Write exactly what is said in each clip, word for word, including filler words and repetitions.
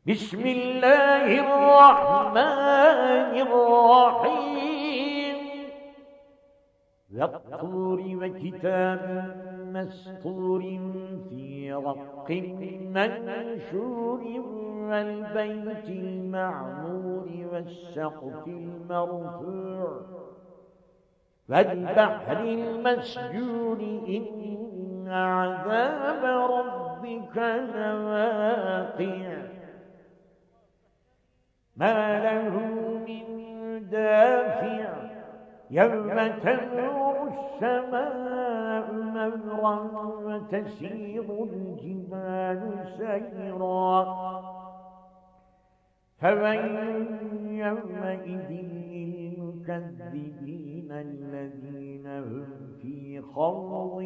بسم الله الرحمن الرحيم والطور وكتاب مسطور في رق منشور والبيت المعمور والسقف المرفوع والبحر المسجور إن عذاب ربك لواقع ما له من دافع يوم تمر السماء مورا وتسير الجبال سيرا فويل يومئذ للمكذبين الذين هم في خوض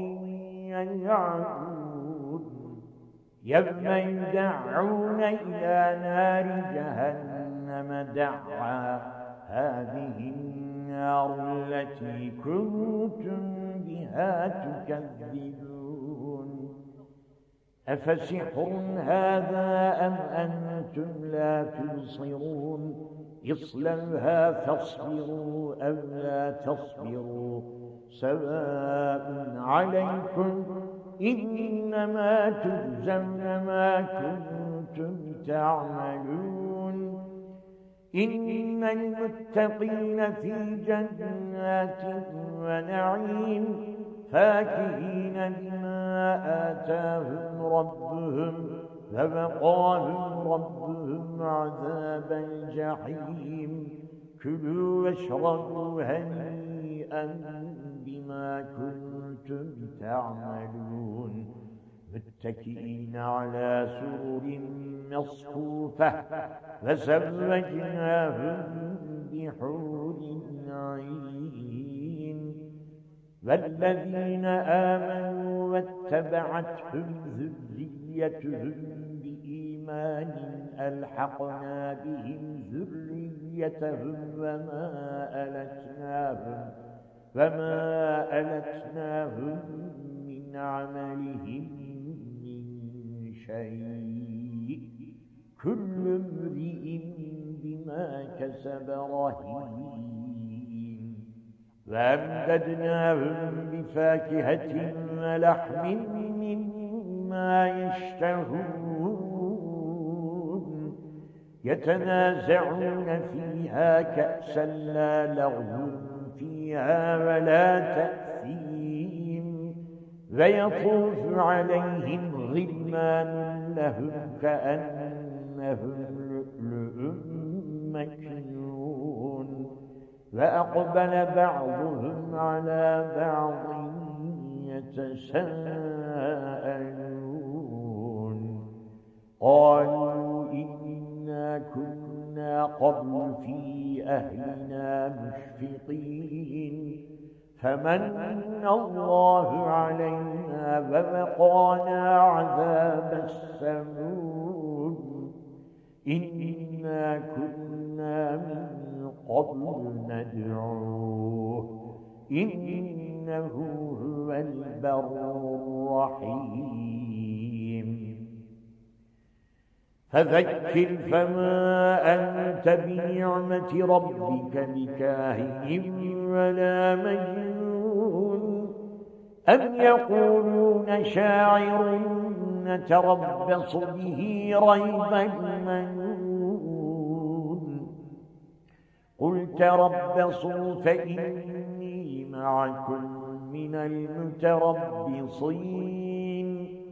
يلعبون يوم يدعون إلى نار جهنم دعا هذه النار التي كنتم بها تكذبون أفسحر هذا أم أنتم لا تبصرون اصلوها فاصبروا أو لا تصبروا سواء عليكم إنما تجزون ما كنتم تعملون إن المتقين في جنات ونعيم فاكهين بما آتاهم ربهم فوقاهم ربهم عذاب الجحيم كلوا واشربوا هنيئا بما كنتم تعملون متكئين على سرر مصفوفة فزوجناهم بحور عين والذين آمنوا واتبعتهم ذريتهم بإيمان ألحقنا بهم ذريتهم وما ألتناهم وما ألتناهم من عملهم من شيء كل امرئ بما كسب رهين وأمددناهم بفاكهة ولحم مما يشتهون يتنازعون فيها كأسا لا لغو فيها ولا تأثيم ويطوف عليهم غلمان لهم كأنهم لؤلؤ مكنون وأقبل بعضهم على بعض يتساءلون قالوا إنا كنا قبل في أهلنا مشفقين فمن الله علينا ووقانا عذاب السموم إنا كنا من قبل ندعوه إنه هو البر الرحيم فذكر فما أنت بنعمة ربك بكاهن ولا مجنون أم يقولون شاعر نتربص به ريب المنون قل تربصوا فإني معكم من المتربصين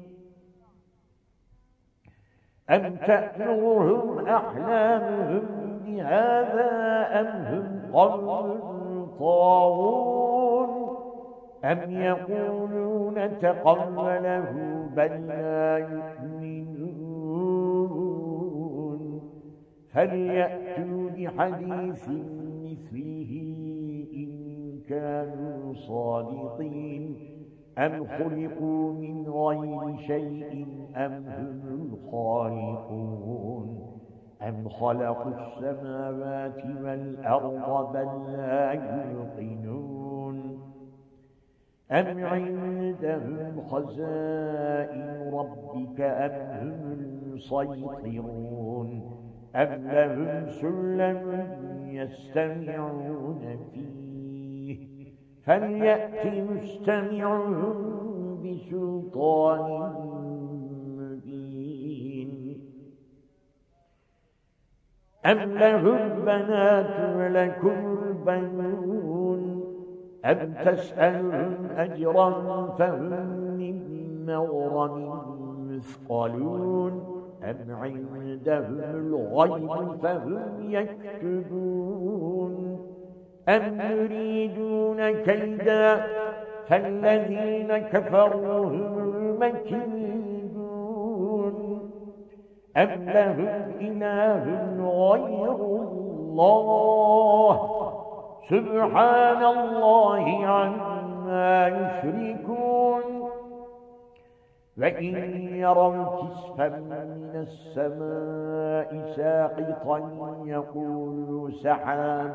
أم تأمرهم أحلامهم بهذا أم هم قوم طاغون أم يقولون تقوله بل لا يؤمنون فليأتوا بحديث مثله إن كانوا صادقين أم خلقوا من غير شيء أم هم الخالقون أم خلقوا السماوات والأرض بل لا يوقنون أم عندهم خزائن ربك أم هم يسيطرون أم لهم سلم يستمعون فيه فليأت مستمعهم بسلطان مبين أم لهم بنات ولكم البنون أم تسألهم أجرا فهم من مغرم مثقلون أم عندهم الغيب فهم يكتبون أم يريدون كيدا فالذين كفروا هم المكيدون أم لهم إله غير الله سبحان الله عما يشركون وإن يروا كسفا من السماء ساقطا يقولوا سحاب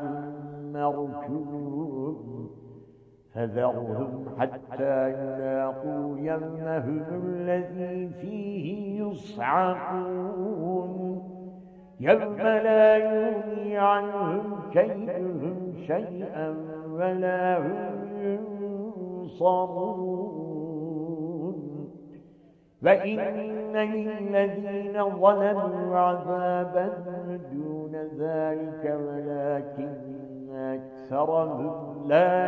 مركوب فذرهم حتى يلاقوا يومهم الذي فيه يصعقون يوم لا يغني عنهم كيدهم شيئا ولا هم ينصرون وإن للذين ظلموا عذابا دون ذلك ولكن أكثرهم لا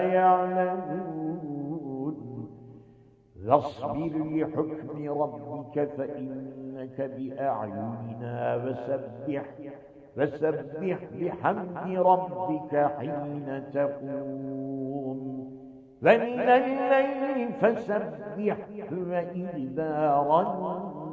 يعلمون واصبر لحكم ربك فإنك بأعيننا وسبح فسبح بحمد ربك حين تقوم ومن الليل فسبح وإدبار